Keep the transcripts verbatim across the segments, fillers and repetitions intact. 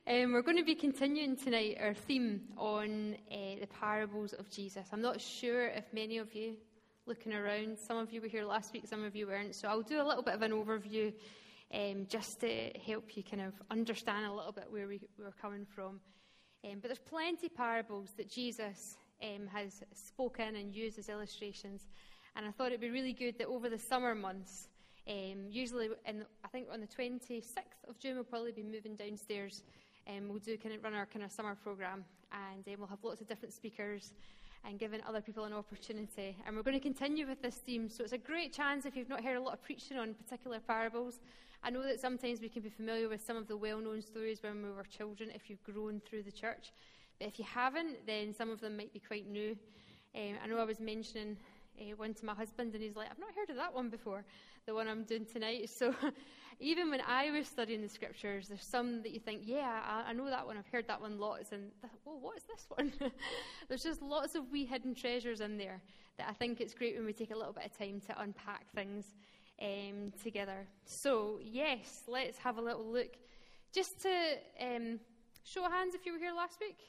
Um, we're going to be continuing tonight our theme on uh, the parables of Jesus. I'm not sure if many of you, looking around, some of you were here last week, some of you weren't, so I'll do a little bit of an overview um, just to help you kind of understand a little bit where we, we're coming from. Um, but there's plenty of parables that Jesus um, has spoken and used as illustrations, and I thought it'd be really good that over the summer months, um, usually in, I think on the twenty-sixth of June, we'll probably be moving downstairs. Um, we'll do kind of run our kind of summer programme, and um, we'll have lots of different speakers and giving other people an opportunity. And we're going to continue with this theme, so it's a great chance if you've not heard a lot of preaching on particular parables. I know that sometimes we can be familiar with some of the well-known stories when we were children if you've grown through the church. But if you haven't, then some of them might be quite new. Um, I know I was mentioning uh, one to my husband, and he's like, I've not heard of that one before, the one I'm doing tonight. So even when I was studying the scriptures, there's some that you think, yeah, I, I know that one, I've heard that one lots, and well, what is this one? There's just lots of wee hidden treasures in there that I think it's great when we take a little bit of time to unpack things um, together. So yes, let's have a little look. Just to um, show of hands if you were here last week.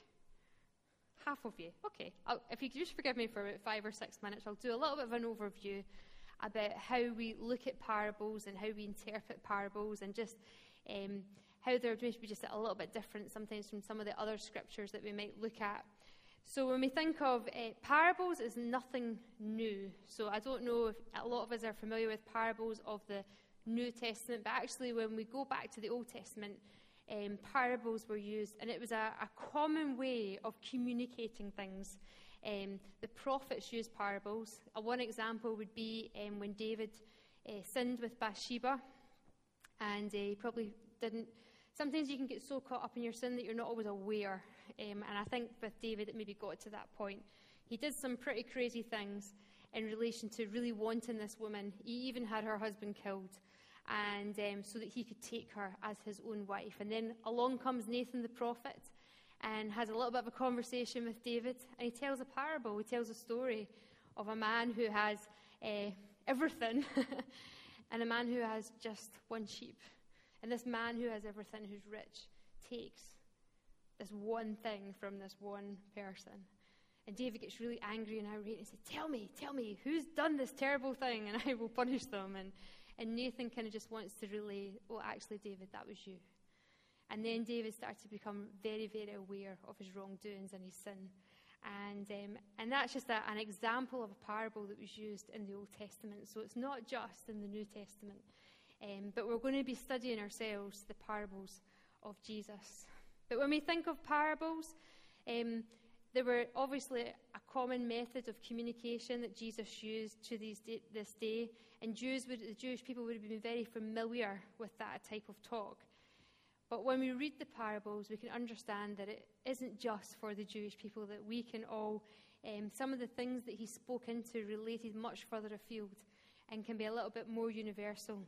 Half of you. Okay. I'll, if you could just forgive me for about five or six minutes, I'll do a little bit of an overview about how we look at parables and how we interpret parables, and just um, how they're maybe just a little bit different sometimes from some of the other scriptures that we might look at. So when we think of uh, parables, is nothing new. So I don't know if a lot of us are familiar with parables of the New Testament, but actually when we go back to the Old Testament, Um, parables were used, and it was a, a common way of communicating things. Um, the prophets used parables. Uh, one example would be um, when David uh, sinned with Bathsheba, and uh, he probably didn't. Sometimes you can get so caught up in your sin that you're not always aware. Um, and I think with David, it maybe got to that point. He did some pretty crazy things in relation to really wanting this woman. He even had her husband killed, and um, so that he could take her as his own wife. And then along comes Nathan the prophet and has a little bit of a conversation with David, and he tells a parable. He tells a story of a man who has uh, everything and a man who has just one sheep. And this man who has everything, who's rich, takes this one thing from this one person. And David gets really angry and irate and says, tell me, tell me, who's done this terrible thing, and I will punish them. And And Nathan kind of just wants to relay, oh, actually, David, that was you. And then David starts to become very, very aware of his wrongdoings and his sin. And um, and that's just a, an example of a parable that was used in the Old Testament. So it's not just in the New Testament. Um, but we're going to be studying ourselves the parables of Jesus. But when we think of parables, um, there were obviously a common method of communication that Jesus used to these day, this day, and Jews would, the Jewish people would have been very familiar with that type of talk. But when we read the parables, we can understand that it isn't just for the Jewish people, that we can all, um, some of the things that he spoke into related much further afield and can be a little bit more universal.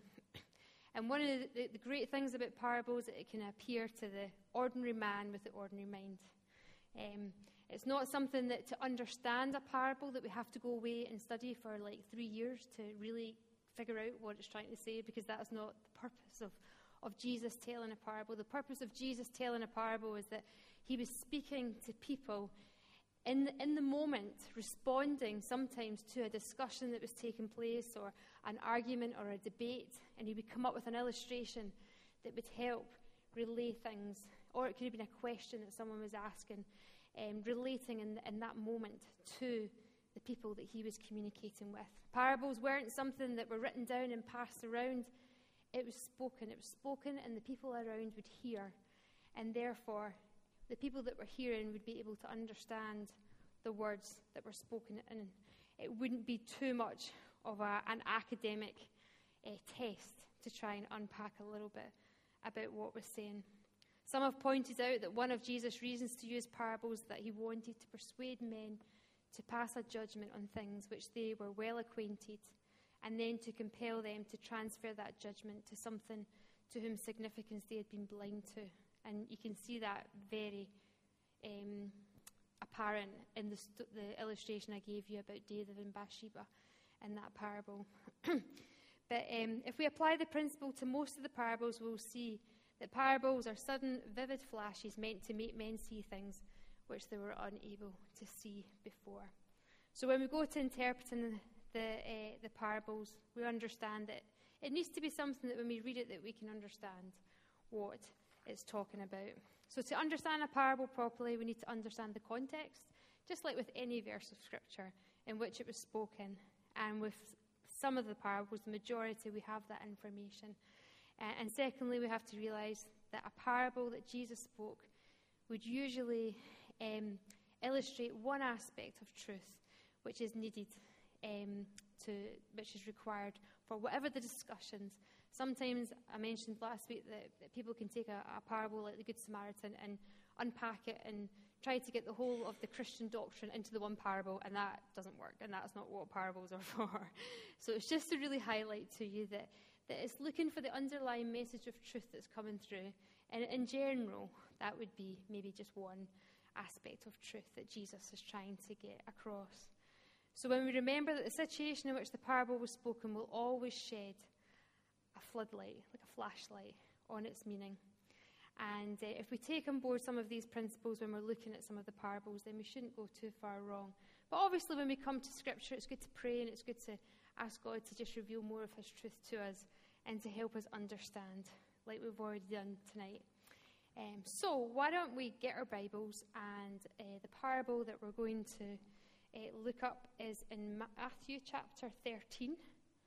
And one of the, the great things about parables is that it can appear to the ordinary man with the ordinary mind. Um, it's not something that to understand a parable that we have to go away and study for like three years to really figure out what it's trying to say, because that's not the purpose of, of Jesus telling a parable. The purpose of Jesus telling a parable is that he was speaking to people in the, in the moment, responding sometimes to a discussion that was taking place or an argument or a debate, and he would come up with an illustration that would help relay things. Or it could have been a question that someone was asking, um, relating in, in that moment to the people that he was communicating with. Parables weren't something that were written down and passed around. It was spoken. It was spoken, and the people around would hear. And therefore, the people that were hearing would be able to understand the words that were spoken. And it wouldn't be too much of a, an academic uh, test to try and unpack a little bit about what was saying. Some have pointed out that one of Jesus' reasons to use parables that he wanted to persuade men to pass a judgment on things which they were well acquainted, and then to compel them to transfer that judgment to something to whom significance they had been blind to. And you can see that very um, apparent in the, st- the illustration I gave you about David and Bathsheba in that parable. But um, if we apply the principle to most of the parables, we'll see that parables are sudden, vivid flashes meant to make men see things which they were unable to see before. So when we go to interpreting the, the, uh, the parables, we understand that it needs to be something that when we read it that we can understand what it's talking about. So to understand a parable properly, we need to understand the context, just like with any verse of Scripture in which it was spoken. And with some of the parables, the majority, we have that information. Uh, and secondly, we have to realize that a parable that Jesus spoke would usually um, illustrate one aspect of truth which is needed, um, to which is required for whatever the discussions. Sometimes, I mentioned last week that, that people can take a, a parable like the Good Samaritan and unpack it and try to get the whole of the Christian doctrine into the one parable, and that doesn't work, and that's not what parables are for. So it's just to really highlight to you that, that it's looking for the underlying message of truth that's coming through, and in general, that would be maybe just one aspect of truth that Jesus is trying to get across. So when we remember that the situation in which the parable was spoken will always shed a floodlight, like a flashlight, on its meaning. And uh, if we take on board some of these principles when we're looking at some of the parables, then we shouldn't go too far wrong. But obviously when we come to Scripture, it's good to pray and it's good to ask God to just reveal more of his truth to us and to help us understand, like we've already done tonight. Um, so why don't we get our Bibles, and uh, the parable that we're going to uh, look up is in Matthew chapter thirteen,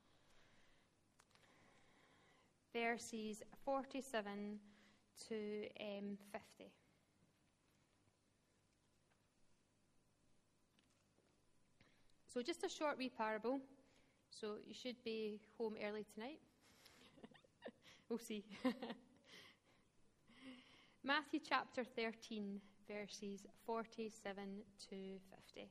verses forty-seven to um, fifty. So just a short wee parable. So you should be home early tonight. We'll see. Matthew chapter thirteen, verses forty-seven to fifty.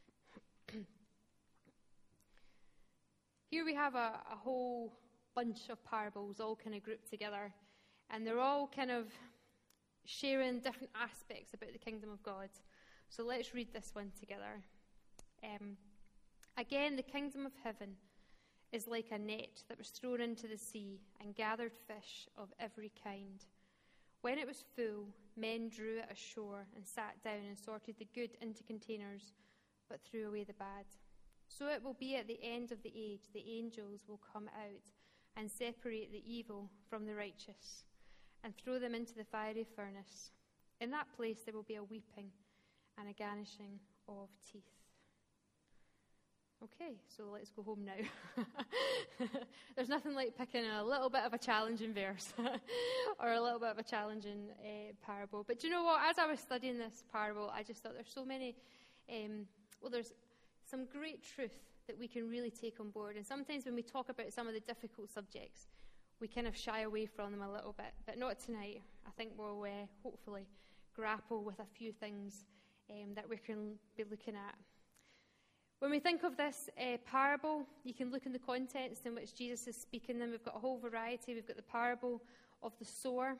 Here we have a, a whole bunch of parables all kind of grouped together, and they're all kind of sharing different aspects about the kingdom of God. So let's read this one together. Um, Again, the kingdom of heaven is like a net that was thrown into the sea and gathered fish of every kind. When it was full, men drew it ashore and sat down and sorted the good into containers, but threw away the bad. So it will be at the end of the age, the angels will come out and separate the evil from the righteous and throw them into the fiery furnace. In that place there will be a weeping and a gnashing of teeth. Okay, so let's go home now. There's nothing like picking a little bit of a challenging verse or a little bit of a challenging uh, parable. But do you know what? As I was studying this parable, I just thought there's so many, um, well, there's some great truth that we can really take on board. And sometimes when we talk about some of the difficult subjects, we kind of shy away from them a little bit. But not tonight. I think we'll uh, hopefully grapple with a few things um, that we can be looking at. When we think of this uh, parable, you can look in the context in which Jesus is speaking them. We've got a whole variety. We've got the parable of the sower.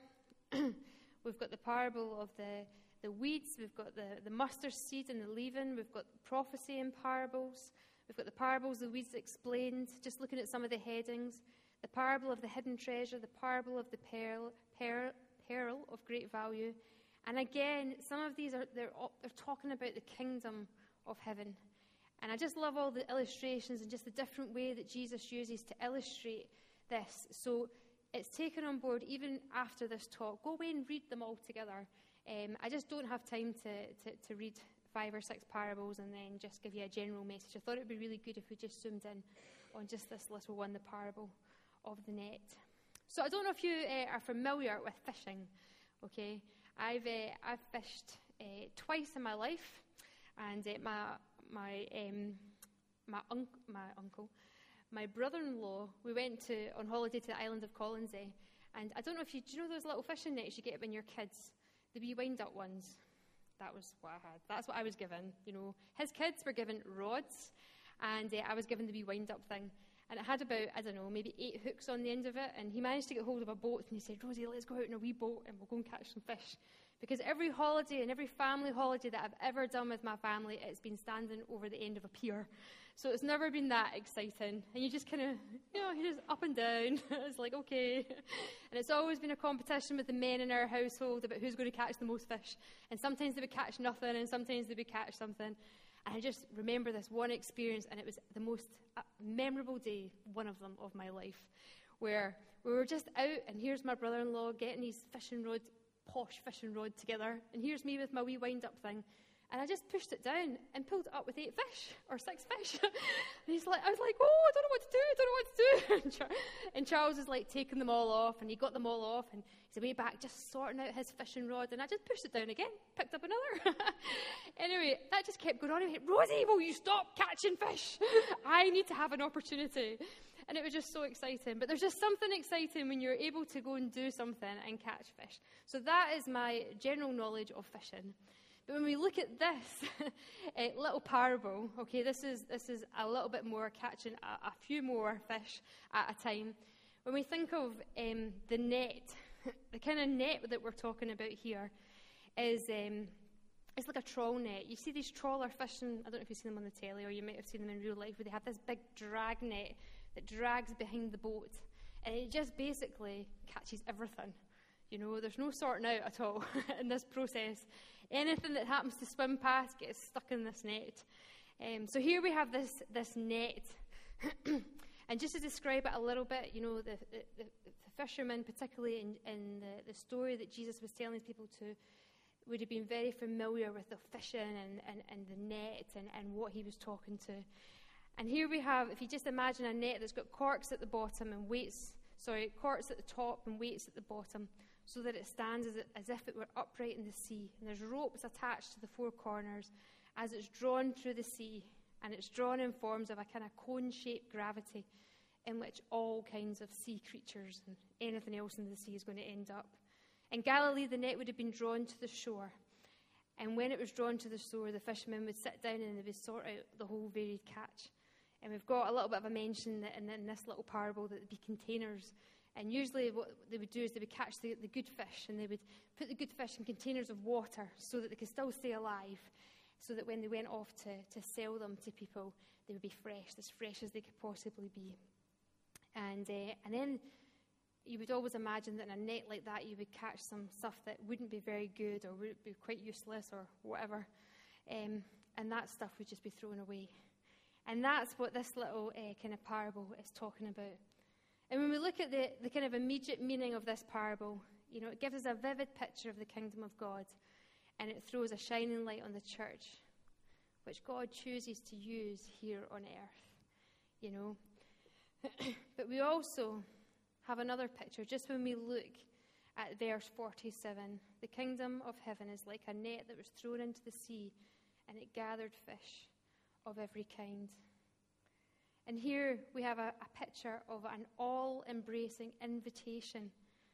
We've got the parable of the, the weeds. We've got the, the mustard seed and the leaven. We've got prophecy in parables. We've got the parables, the weeds explained, just looking at some of the headings. The parable of the hidden treasure, the parable of the pearl, pearl, pearl of great value. And again, some of these are they're, they're talking about the kingdom of heaven. And I just love all the illustrations and just the different way that Jesus uses to illustrate this. So it's taken on board even after this talk. Go away and read them all together. Um, I just don't have time to, to, to read five or six parables and then just give you a general message. I thought it would be really good if we just zoomed in on just this little one, the parable of the net. So I don't know if you uh, are familiar with fishing. Okay, I've uh, I've fished uh, twice in my life, and uh, my My um, my, un- my uncle, my brother-in-law, we went to on holiday to the island of Colonsay, and I don't know if you do you know those little fishing nets you get when you're kids, the wee wind-up ones. That was what I had. That's what I was given. You know, his kids were given rods, and uh, I was given the wee wind-up thing, and it had about I don't know maybe eight hooks on the end of it. And he managed to get hold of a boat, and he said, "Rosie, let's go out in a wee boat, and we'll go and catch some fish." Because every holiday and every family holiday that I've ever done with my family, it's been standing over the end of a pier. So it's never been that exciting. And you just kind of, you know, you're just up and down. It's like, okay. And it's always been a competition with the men in our household about who's going to catch the most fish. And sometimes they would catch nothing, and sometimes they would catch something. And I just remember this one experience, and it was the most uh, memorable day, one of them, of my life, where we were just out, and here's my brother-in-law getting his fishing rod, posh fishing rod together, and here's me with my wee wind-up thing. And I just pushed it down and pulled it up with eight fish, or six fish. And he's like, I was like, oh, I don't know what to do, I don't know what to do. And, Char- and Charles is like taking them all off, and he got them all off, and he's away back just sorting out his fishing rod, and I just pushed it down again, picked up another. Anyway, that just kept going on. He went, Rosie, will you stop catching fish? I need to have an opportunity. And it was just so exciting. But there's just something exciting when you're able to go and do something and catch fish. So that is my general knowledge of fishing. But when we look at this uh, little parable, okay, this is this is a little bit more catching a, a few more fish at a time. When we think of um, the net, the kind of net that we're talking about here is um, it's like a trawl net. You see these trawler fishing, I don't know if you've seen them on the telly or you might have seen them in real life, where they have this big drag net that drags behind the boat. And it just basically catches everything. You know, there's no sorting out at all in this process. Anything that happens to swim past gets stuck in this net. Um, so here we have this this net. And just to describe it a little bit, you know, the, the, the, the fishermen, particularly in, in the, the story that Jesus was telling people to, would have been very familiar with the fishing and, and, and the net and, and what he was talking to. And here we have, if you just imagine a net that's got corks at the bottom and weights, sorry, corks at the top and weights at the bottom, so that it stands as, as if it were upright in the sea. And there's ropes attached to the four corners as it's drawn through the sea. And it's drawn in forms of a kind of cone-shaped gravity in which all kinds of sea creatures and anything else in the sea is going to end up. In Galilee, the net would have been drawn to the shore. And when it was drawn to the shore, the fishermen would sit down and they would sort out the whole varied catch. And we've got a little bit of a mention that in, in this little parable that there'd be containers. And usually what they would do is they would catch the, the good fish, and they would put the good fish in containers of water so that they could still stay alive, so that when they went off to, to sell them to people, they would be fresh, as fresh as they could possibly be. And uh, and then you would always imagine that in a net like that you would catch some stuff that wouldn't be very good or would be quite useless or whatever. Um, and that stuff would just be thrown away. And that's what this little uh, kind of parable is talking about. And when we look at the, the kind of immediate meaning of this parable, you know, it gives us a vivid picture of the kingdom of God, and it throws a shining light on the church, which God chooses to use here on earth, you know. But we also have another picture, just when we look at verse forty-seven. The kingdom of heaven is like a net that was thrown into the sea, and it gathered fish of every kind. And here we have a, a picture of an all-embracing invitation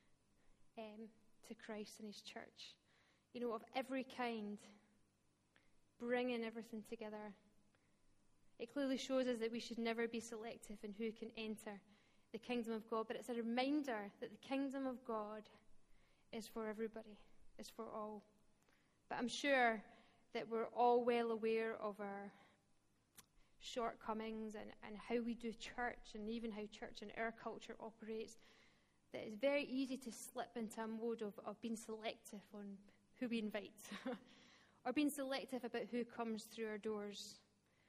um, to Christ and his church. You know, of every kind, bringing everything together. It clearly shows us that we should never be selective in who can enter the kingdom of God, but it's a reminder that the kingdom of God is for everybody, is for all. But I'm sure that we're all well aware of our shortcomings and, and how we do church, and even how church and our culture operates, that it's very easy to slip into a mode of, of being selective on who we invite or being selective about who comes through our doors.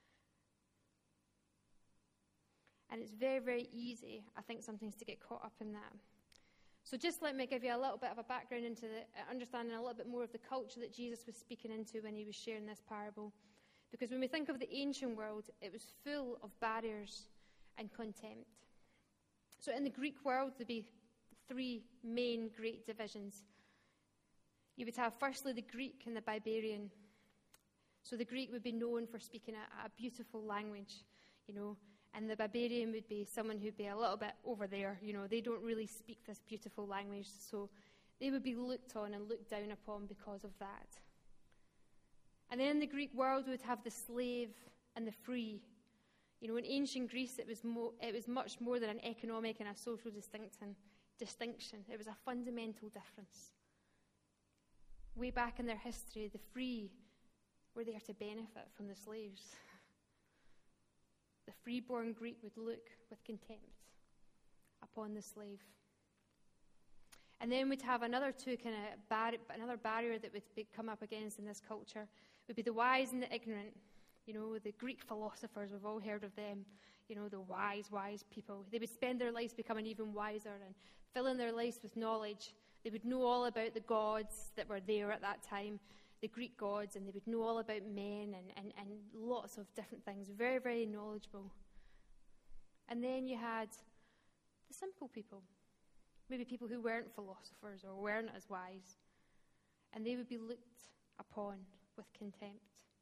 And it's very, very easy, I think, sometimes to get caught up in that. So just let me give you a little bit of a background into the uh, understanding a little bit more of the culture that Jesus was speaking into when he was sharing this parable. Because when we think of the ancient world, it was full of barriers and contempt. So in the Greek world, there'd be three main great divisions. You would have firstly the Greek and the barbarian. So the Greek would be known for speaking a, a beautiful language, you know, and the barbarian would be someone who'd be a little bit over there. You know, they don't really speak this beautiful language, so they would be looked on and looked down upon because of that. And then in the Greek world, we would have the slave and the free. You know, in ancient Greece, it was mo- it was much more than an economic and a social distinction. distinction. It was a fundamental difference. Way back in their history, the free were there to benefit from the slaves. the freeborn Greek would look with contempt upon the slave. And then we'd have another two kind of bar- another barrier that would be, come up against in this culture would be the wise and the ignorant. You know, the Greek philosophers, we've all heard of them. You know, the wise, wise people. They would spend their lives becoming even wiser and filling their lives with knowledge. They would know all about the gods that were there at that time, the Greek gods, and they would know all about men and, and, and lots of different things. Very, very knowledgeable. And then you had the simple people. Maybe people who weren't philosophers or weren't as wise. And they would be looked upon with contempt.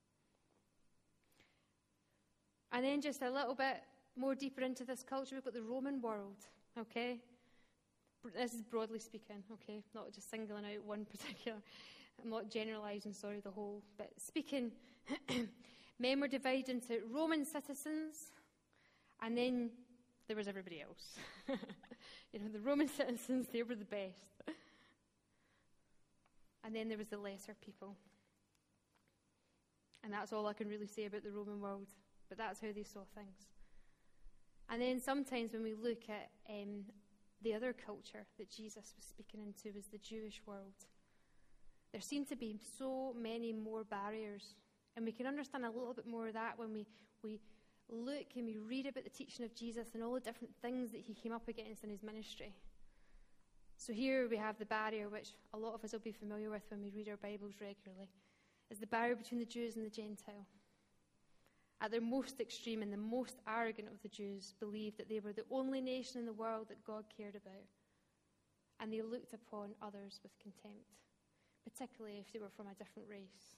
And then just a little bit more deeper into this culture, we've got the Roman world, okay? This is broadly speaking, okay? Not just singling out one particular, I'm not generalising, sorry, the whole, but speaking, men were divided into Roman citizens, and then there was everybody else. You know, the Roman citizens, they were the best. And then there was the lesser people. And that's all I can really say about the Roman world. But that's how they saw things. And then sometimes when we look at um, the other culture that Jesus was speaking into was the Jewish world. There seem to be so many more barriers. And we can understand a little bit more of that when we, we look and we read about the teaching of Jesus and all the different things that he came up against in his ministry. So here we have the barrier, which a lot of us will be familiar with when we read our Bibles regularly, is the barrier between the Jews and the Gentile. At their most extreme and the most arrogant of the Jews believed that they were the only nation in the world that God cared about. And they looked upon others with contempt, particularly if they were from a different race.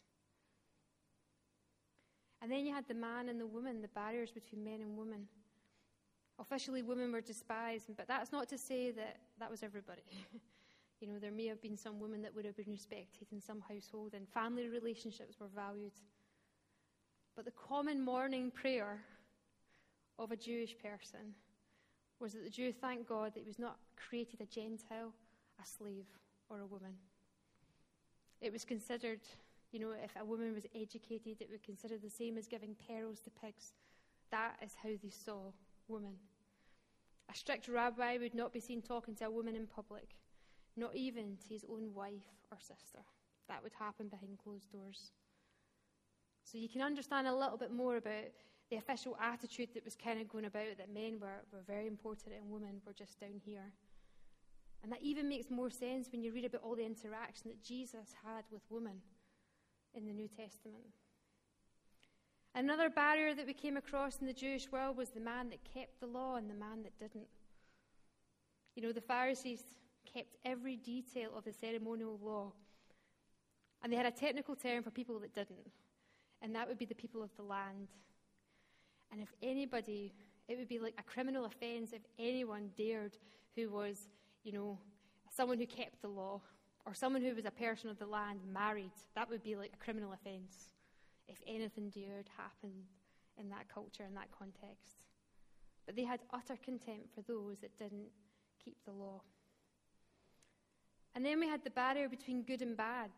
And then you had the man and the woman, the barriers between men and women. Officially, women were despised, but that's not to say that that was everybody. You know, there may have been some women that would have been respected in some household, and family relationships were valued. But the common morning prayer of a Jewish person was that the Jew thanked God that he was not created a Gentile, a slave, or a woman. It was considered, you know, if a woman was educated, it would consider the same as giving pearls to pigs. That is how they saw women. A strict rabbi would not be seen talking to a woman in public, not even to his own wife or sister. That would happen behind closed doors. So you can understand a little bit more about the official attitude that was kind of going about, that men were, were very important and women were just down here. And that even makes more sense when you read about all the interaction that Jesus had with women in the New Testament. Another barrier that we came across in the Jewish world was the man that kept the law and the man that didn't. You know, the Pharisees kept every detail of the ceremonial law. And they had a technical term for people that didn't. And that would be the people of the land. And if anybody, it would be like a criminal offense if anyone dared who was, you know, someone who kept the law, or someone who was a person of the land married. That would be like a criminal offense if anything dared happen in that culture, in that context. But they had utter contempt for those that didn't keep the law. And then we had the barrier between good and bad.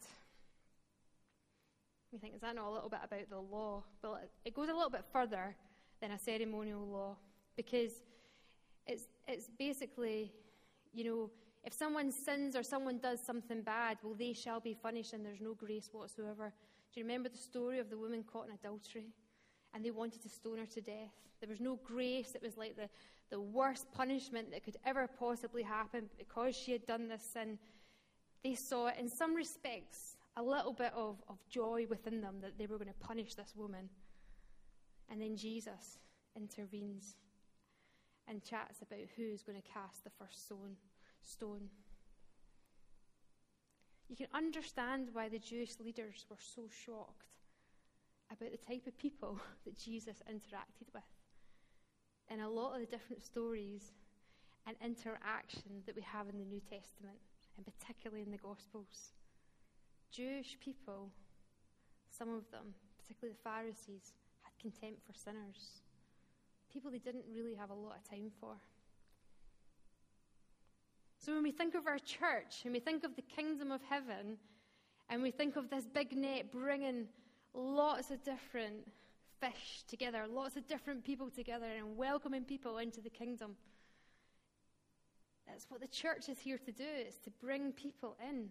We think, is that not a little bit about the law? Well, it goes a little bit further than a ceremonial law, because it's it's basically, you know, if someone sins or someone does something bad, well, they shall be punished and there's no grace whatsoever. Do you remember the story of the woman caught in adultery? And they wanted to stone her to death. There was no grace. It was like the, the worst punishment that could ever possibly happen because she had done this sin. They saw it, in some respects, a little bit of, of joy within them that they were going to punish this woman. And then Jesus intervenes and chats about who's going to cast the first stone. stone. You can understand why the Jewish leaders were so shocked about the type of people that Jesus interacted with. And a lot of the different stories and interaction that we have in the New Testament, and particularly in the Gospels. Jewish people, some of them, particularly the Pharisees, had contempt for sinners. People they didn't really have a lot of time for. So when we think of our church, and we think of the kingdom of heaven, and we think of this big net bringing lots of different fish together, lots of different people together, and welcoming people into the kingdom. That's what the church is here to do. It's to bring people in.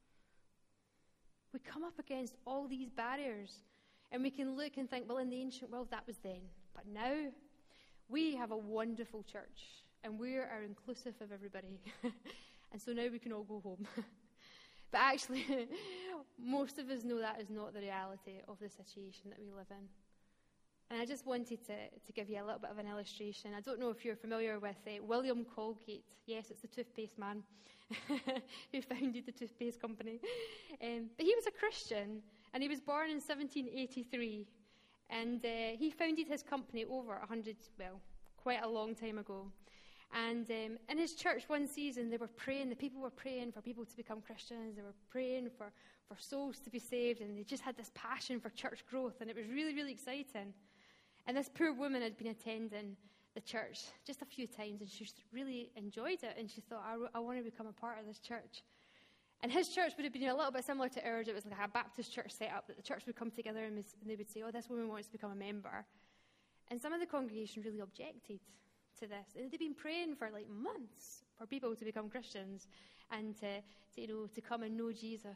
We come up against all these barriers, and we can look and think, well, in the ancient world, that was then. But now, we have a wonderful church, and we are inclusive of everybody. And so now we can all go home. But actually, most of us know that is not the reality of the situation that we live in. And I just wanted to, to give you a little bit of an illustration. I don't know if you're familiar with uh, William Colgate. Yes, it's the toothpaste man who founded the toothpaste company. Um, but he was a Christian, and he was born in seventeen eighty-three. And uh, he founded his company over one hundred, well, quite a long time ago. And um, in his church one season, they were praying, the people were praying for people to become Christians. They were praying for, for souls to be saved, and they just had this passion for church growth, and it was really, really exciting. And this poor woman had been attending the church just a few times, and she really enjoyed it, and she thought, I, I want to become a part of this church. And his church would have been a little bit similar to ours. It was like a Baptist church set up, that the church would come together, and, was, and they would say, oh, this woman wants to become a member. And some of the congregation really objected to this. And they'd been praying for like months for people to become Christians and to, to, you know, to come and know Jesus.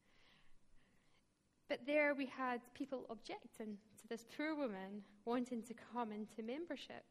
But there we had people objecting to this poor woman wanting to come into membership.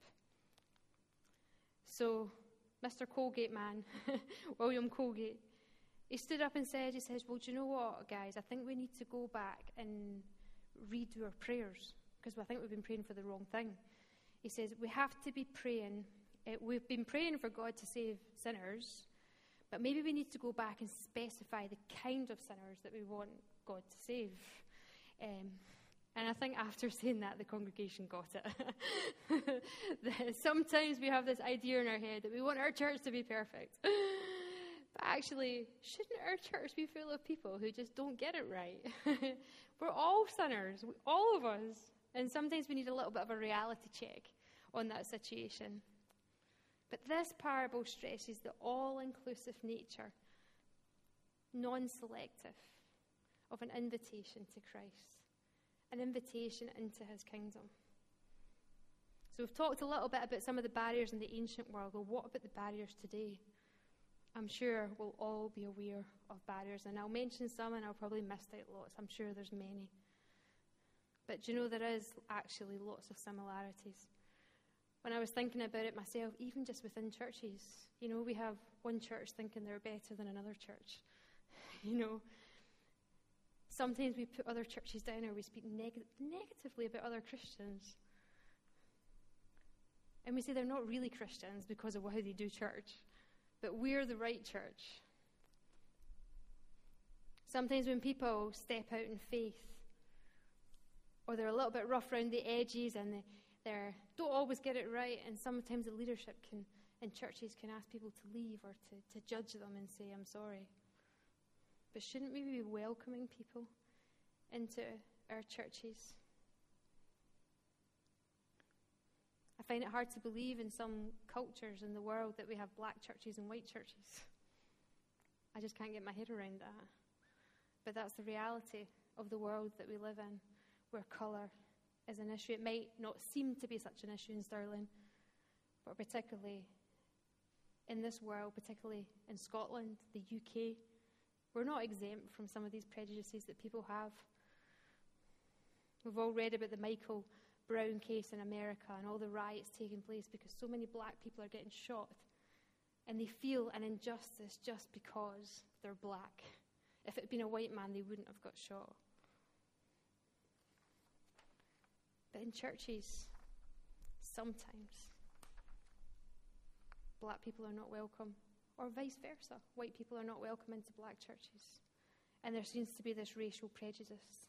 So Mister Colgate man, William Colgate, he stood up and said, he says, well, do you know what, guys? I think we need to go back and redo our prayers, because I think we've been praying for the wrong thing. He says, we have to be praying. Uh, we've been praying for God to save sinners, but maybe we need to go back and specify the kind of sinners that we want God to save. Um, and I think after saying that, the congregation got it. Sometimes we have this idea in our head that we want our church to be perfect. But actually, shouldn't our church be full of people who just don't get it right? We're all sinners, all of us. And sometimes we need a little bit of a reality check on that situation. But this parable stresses the all-inclusive nature, non-selective, of an invitation to Christ, an invitation into his kingdom. So we've talked a little bit about some of the barriers in the ancient world. Well, what about the barriers today? I'm sure we'll all be aware of barriers, and I'll mention some and I'll probably miss out lots. I'm sure there's many. But do you know, there is actually lots of similarities. When I was thinking about it myself, even just within churches, you know, we have one church thinking they're better than another church. You know, sometimes we put other churches down, or we speak neg- negatively about other Christians. And we say they're not really Christians because of how they do church, but we're the right church. Sometimes when people step out in faith, or they're a little bit rough around the edges, and they they don't always get it right, and sometimes the leadership can, in churches can ask people to leave or to, to judge them and say, I'm sorry. But shouldn't we be welcoming people into our churches? I find it hard to believe in some cultures in the world that we have black churches and white churches. I just can't get my head around that. But that's the reality of the world that we live in, where colour is an issue. It might not seem to be such an issue in Stirling, but particularly in this world, particularly in Scotland, the U K, we're not exempt from some of these prejudices that people have. We've all read about the Michael Brown case in America and all the riots taking place because so many black people are getting shot, and they feel an injustice just because they're black. If it had been a white man, they wouldn't have got shot. But in churches, sometimes black people are not welcome, or vice versa. White people are not welcome into black churches. And there seems to be this racial prejudice.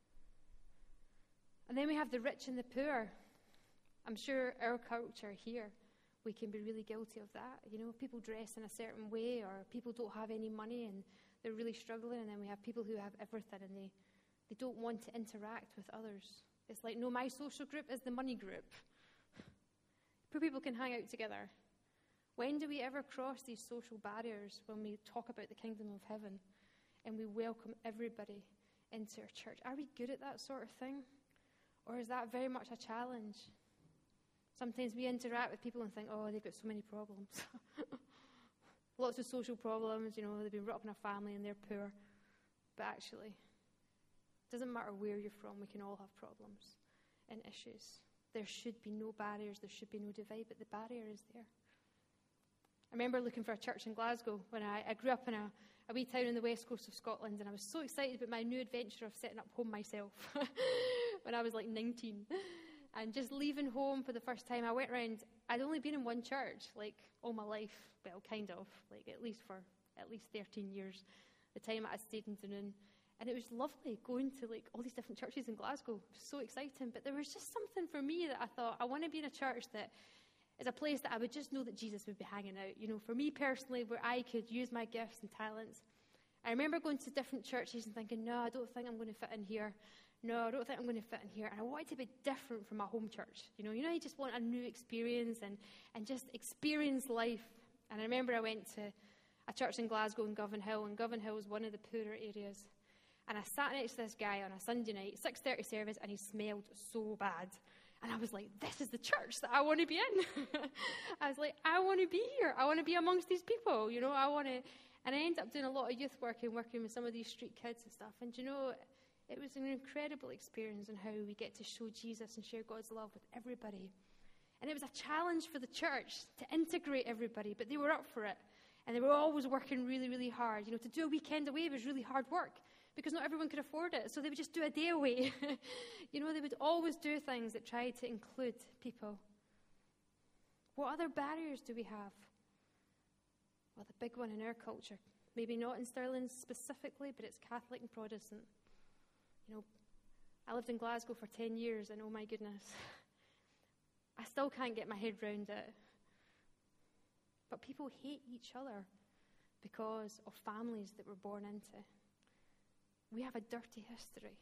And then we have the rich and the poor. I'm sure our culture here, we can be really guilty of that. You know, people dress in a certain way, or people don't have any money and they're really struggling, and then we have people who have everything and they, they don't want to interact with others. It's like, no, my social group is the money group. Poor people can hang out together. When do we ever cross these social barriers when we talk about the kingdom of heaven and we welcome everybody into our church? Are we good at that sort of thing? Or is that very much a challenge? Sometimes we interact with people and think, oh, they've got so many problems. Lots of social problems, you know, they've been brought up in a family and they're poor. But actually, it doesn't matter where you're from, we can all have problems and issues. There should be no barriers, there should be no divide, but the barrier is there. I remember looking for a church in Glasgow when I, I grew up in a, a wee town on the west coast of Scotland, and I was so excited about my new adventure of setting up home myself when I was like nineteen. And just leaving home for the first time, I went around, I'd only been in one church, like, all my life. Well, kind of, like, at least for at least thirteen years, the time I stayed in Dunoon. And it was lovely going to, like, all these different churches in Glasgow. It was so exciting. But there was just something for me that I thought, I want to be in a church that is a place that I would just know that Jesus would be hanging out. You know, for me personally, where I could use my gifts and talents. I remember going to different churches and thinking, no, I don't think I'm going to fit in here. No, I don't think I'm going to fit in here. And I wanted to be different from my home church. You know, you know, you just want a new experience and, and just experience life. And I remember I went to a church in Glasgow in Govan Hill, and Govan Hill was one of the poorer areas. And I sat next to this guy on a Sunday night, six thirty service, and he smelled so bad. And I was like, this is the church that I want to be in. I was like, I want to be here. I want to be amongst these people. You know, I want to. And I ended up doing a lot of youth work and working with some of these street kids and stuff. And you know, it was an incredible experience on how we get to show Jesus and share God's love with everybody. And it was a challenge for the church to integrate everybody, but they were up for it. And they were always working really, really hard. You know, to do a weekend away was really hard work because not everyone could afford it. So they would just do a day away. You know, they would always do things that tried to include people. What other barriers do we have? Well, the big one in our culture, maybe not in Stirling specifically, but it's Catholic and Protestant. You know, I lived in Glasgow for ten years, and oh my goodness, I still can't get my head round it. But people hate each other because of families that we're born into. We have a dirty history.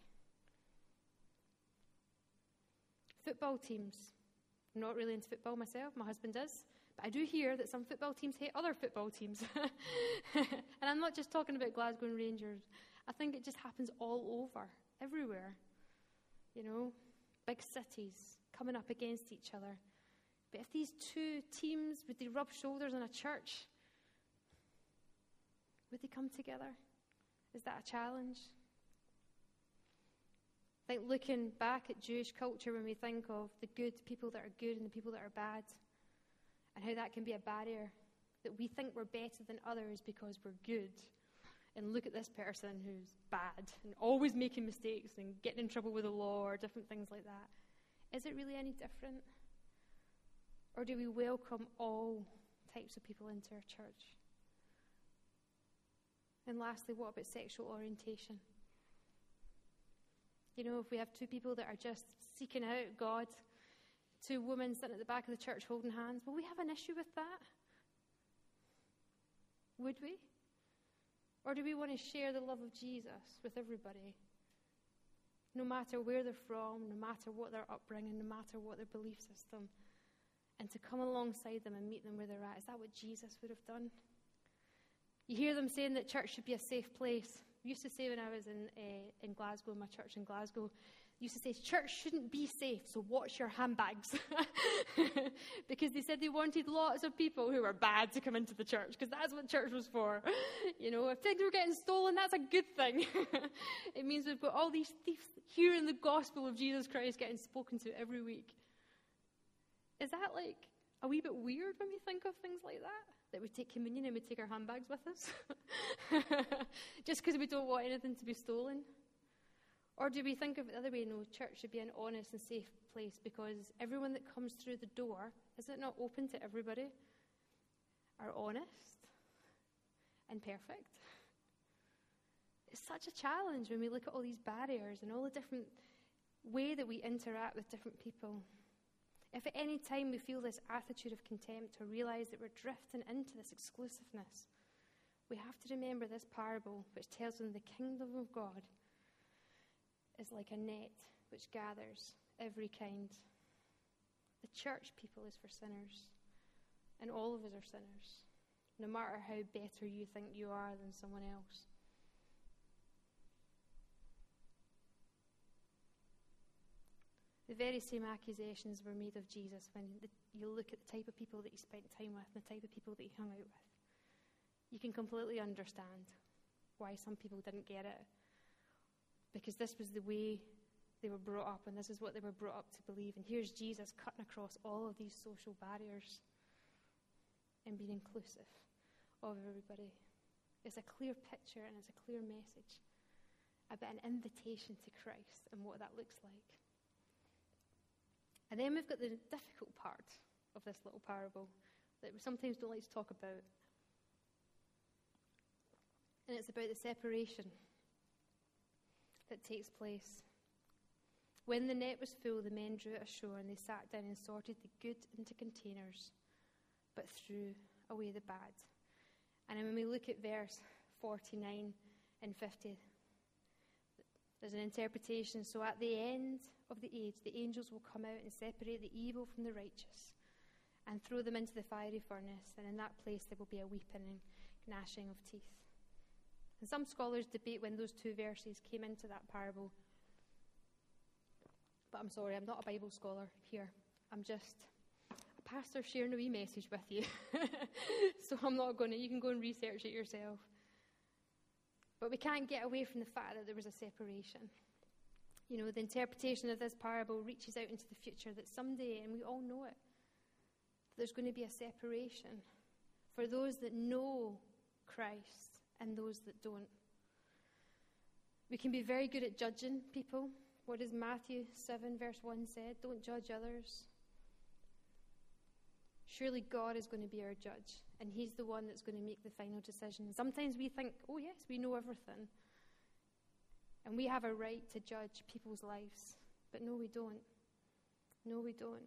Football teams. I'm not really into football myself. My husband is. But I do hear that some football teams hate other football teams. And I'm not just talking about Glasgow and Rangers. I think it just happens all over, everywhere. You know, big cities coming up against each other. But if these two teams, would they rub shoulders in a church? Would they come together? Is that a challenge? I think looking back at Jewish culture, when we think of the good people that are good and the people that are bad, and how that can be a barrier, that we think we're better than others because we're good. And look at this person who's bad and always making mistakes and getting in trouble with the law or different things like that. Is it really any different? Or do we welcome all types of people into our church? And lastly, what about sexual orientation? You know, if we have two people that are just seeking out God, two women sitting at the back of the church holding hands, will we have an issue with that? Would we? Or do we want to share the love of Jesus with everybody? No matter where they're from, no matter what their upbringing, no matter what their belief system, and to come alongside them and meet them where they're at. Is that what Jesus would have done? You hear them saying that church should be a safe place. I used to say when I was in uh, in Glasgow, my church in Glasgow, I used to say, church shouldn't be safe, so watch your handbags. Because they said they wanted lots of people who were bad to come into the church, because that's what church was for. You know, if things were getting stolen, that's a good thing. It means we've got all these thieves hearing the gospel of Jesus Christ getting spoken to every week. Is that like a wee bit weird when we think of things like that? That we take communion and we take our handbags with us? Just because we don't want anything to be stolen? Or do we think of it the other way? No, church should be an honest and safe place because everyone that comes through the door, is it not open to everybody, are honest and perfect? It's such a challenge when we look at all these barriers and all the different way that we interact with different people. If at any time we feel this attitude of contempt or realize that we're drifting into this exclusiveness, we have to remember this parable which tells them the kingdom of God is like a net which gathers every kind. The church people is for sinners, and all of us are sinners, no matter how better you think you are than someone else. The very same accusations were made of Jesus when the, you look at the type of people that he spent time with and the type of people that he hung out with. You can completely understand why some people didn't get it. Because this was the way they were brought up, and this is what they were brought up to believe. And here's Jesus cutting across all of these social barriers and being inclusive of everybody. It's a clear picture and it's a clear message about an invitation to Christ and what that looks like. And then we've got the difficult part of this little parable that we sometimes don't like to talk about. And it's about the separation that takes place. When the net was full, the men drew it ashore, and they sat down and sorted the good into containers, but threw away the bad. And then when we look at verse forty-nine and fifty, there's an interpretation. So at the end of the age, the angels will come out and separate the evil from the righteous and throw them into the fiery furnace. And in that place there will be a weeping and gnashing of teeth. And some scholars debate when those two verses came into that parable. But I'm sorry, I'm not a Bible scholar here. I'm just a pastor sharing a wee message with you. So I'm not going to, you can go and research it yourself. But we can't get away from the fact that there was a separation. You know, the interpretation of this parable reaches out into the future that someday, and we all know it, there's going to be a separation for those that know Christ and those that don't. We can be very good at judging people. What does Matthew seven verse one said? Don't judge others. Surely God is going to be our judge, and he's the one that's going to make the final decision. Sometimes we think, oh yes, we know everything, and we have a right to judge people's lives. But no, we don't. No, we don't.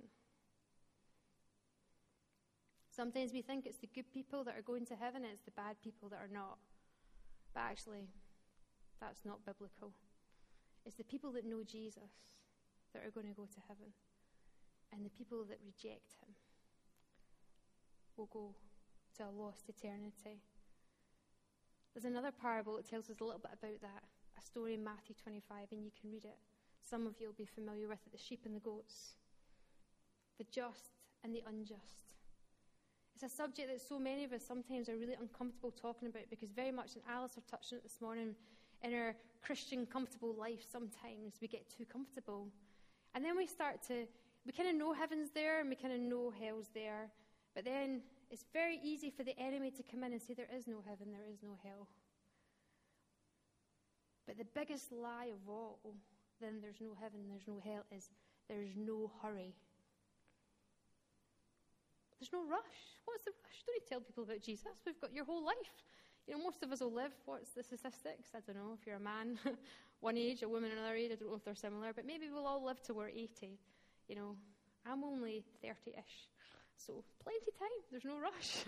Sometimes we think it's the good people that are going to heaven, and it's the bad people that are not. But actually, that's not biblical. It's the people that know Jesus that are going to go to heaven, and the people that reject him will go to a lost eternity. There's another parable that tells us a little bit about that, a story in Matthew twenty-five, and you can read it. Some of you will be familiar with it, the sheep and the goats, the just and the unjust. It's a subject that so many of us sometimes are really uncomfortable talking about, because very much, and Alice are touching it this morning, in our Christian comfortable life, sometimes we get too comfortable. And then we start to, we kind of know heaven's there and we kind of know hell's there. But then it's very easy for the enemy to come in and say there is no heaven, there is no hell. But the biggest lie of all, then there's no heaven, there's no hell, is there's no hurry. There's no rush. What's the rush? Don't you tell people about Jesus? We've got your whole life. You know, most of us will live, what's the statistics? I don't know, if you're a man, one age, a woman another age, I don't know if they're similar, but maybe we'll all live till we're eighty. You know, I'm only thirty-ish, so plenty time, there's no rush.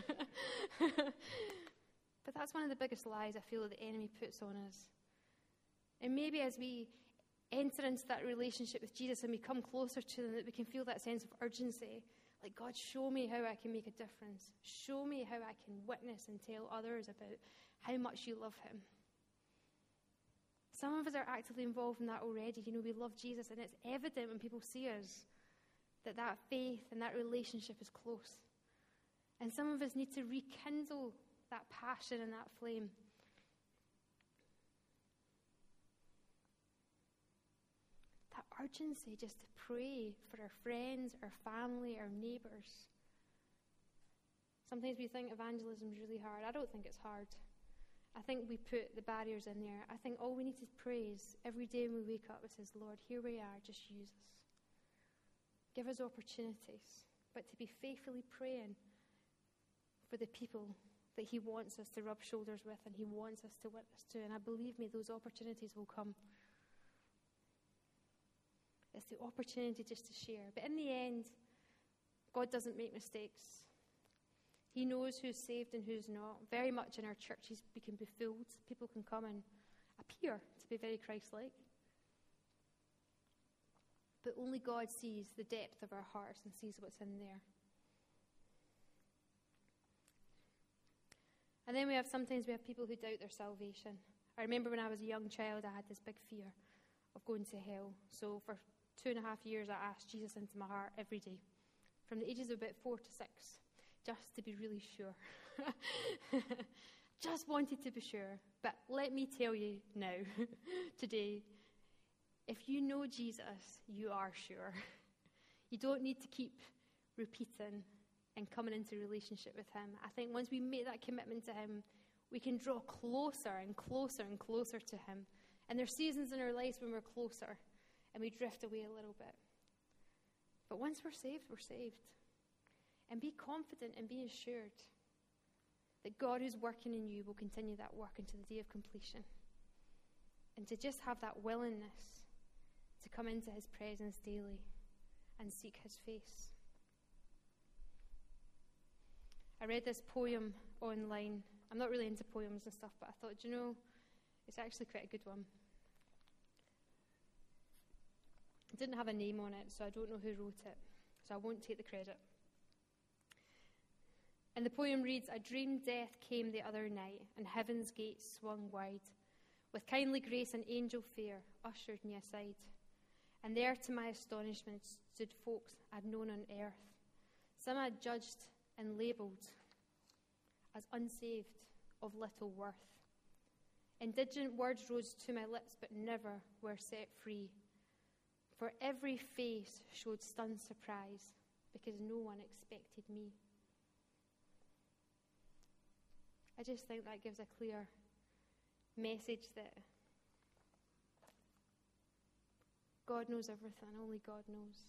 But that's one of the biggest lies I feel that the enemy puts on us. And maybe as we enter into that relationship with Jesus and we come closer to him, that we can feel that sense of urgency. Like, God, show me how I can make a difference. Show me how I can witness and tell others about how much you love him. Some of us are actively involved in that already. You know, we love Jesus, and it's evident when people see us that that faith and that relationship is close. And some of us need to rekindle that passion and that flame. Urgency just to pray for our friends, our family, our neighbours. Sometimes we think evangelism is really hard. I don't think it's hard. I think we put the barriers in there. I think all we need to pray is every day when we wake up, it says, Lord, here we are, just use us. Give us opportunities, but to be faithfully praying for the people that he wants us to rub shoulders with and he wants us to witness to. And I believe me, those opportunities will come. It's the opportunity just to share. But in the end, God doesn't make mistakes. He knows who's saved and who's not. Very much in our churches, we can be filled. People can come and appear to be very Christ-like. But only God sees the depth of our hearts and sees what's in there. And then we have, sometimes we have people who doubt their salvation. I remember when I was a young child, I had this big fear of going to hell. So for two and a half years, I asked Jesus into my heart every day, from the ages of about four to six, just to be really sure. Just wanted to be sure. But let me tell you now, today, if you know Jesus, you are sure. You don't need to keep repeating and coming into relationship with him. I think once we make that commitment to him, we can draw closer and closer and closer to him. And there's seasons in our lives when we're closer and we drift away a little bit. But once we're saved, we're saved. And be confident and be assured that God who's working in you will continue that work until the day of completion. And to just have that willingness to come into his presence daily and seek his face. I read this poem online. I'm not really into poems and stuff, but I thought, you know, it's actually quite a good one. It didn't have a name on it, so I don't know who wrote it, so I won't take the credit. And the poem reads, "A dream death came the other night, and heaven's gates swung wide. With kindly grace an angel fair ushered me aside. And there to my astonishment stood folks I'd known on earth. Some I'd judged and labelled as unsaved, of little worth. Indigent words rose to my lips, but never were set free. For every face showed stunned surprise, because no one expected me." I just think that gives a clear message that God knows everything, only God knows.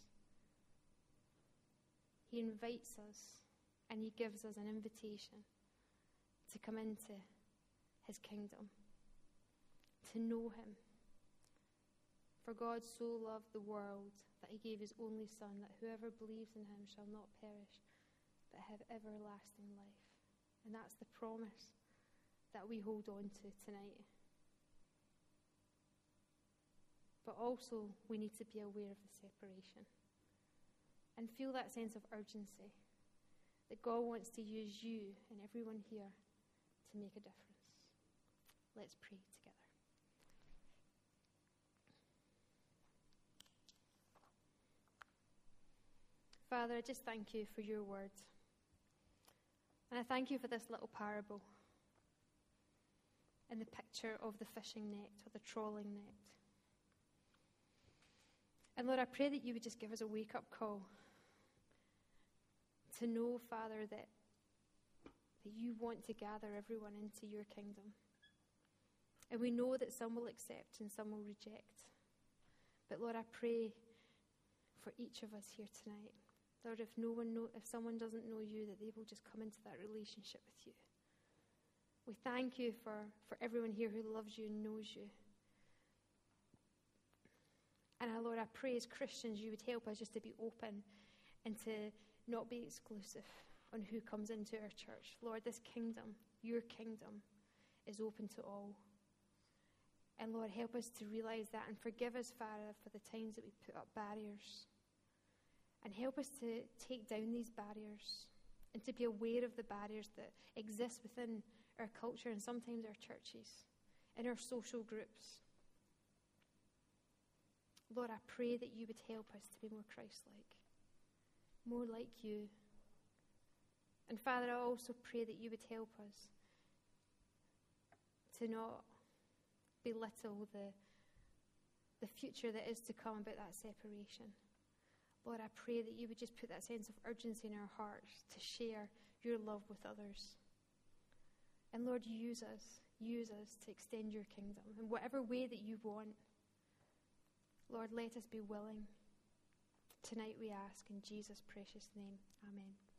He invites us and he gives us an invitation to come into his kingdom, to know him. For God so loved the world that he gave his only Son, that whoever believes in him shall not perish, but have everlasting life. And that's the promise that we hold on to tonight. But also, we need to be aware of the separation and feel that sense of urgency that God wants to use you and everyone here to make a difference. Let's pray together. Father, I just thank you for your word. And I thank you for this little parable and the picture of the fishing net or the trawling net. And Lord, I pray that you would just give us a wake-up call to know, Father, that, that you want to gather everyone into your kingdom. And we know that some will accept and some will reject. But Lord, I pray for each of us here tonight. Lord, if no one know, if someone doesn't know you, that they will just come into that relationship with you. We thank you for, for everyone here who loves you and knows you. And uh, Lord, I pray as Christians you would help us just to be open and to not be exclusive on who comes into our church. Lord, this kingdom, your kingdom, is open to all. And Lord, help us to realize that and forgive us, Father, for the times that we put up barriers. And help us to take down these barriers and to be aware of the barriers that exist within our culture and sometimes our churches, in our social groups. Lord, I pray that you would help us to be more Christ-like, more like you. And Father, I also pray that you would help us to not belittle the, the future that is to come about that separation. Lord, I pray that you would just put that sense of urgency in our hearts to share your love with others. And Lord, use us, use us to extend your kingdom in whatever way that you want. Lord, let us be willing. Tonight we ask in Jesus' precious name. Amen.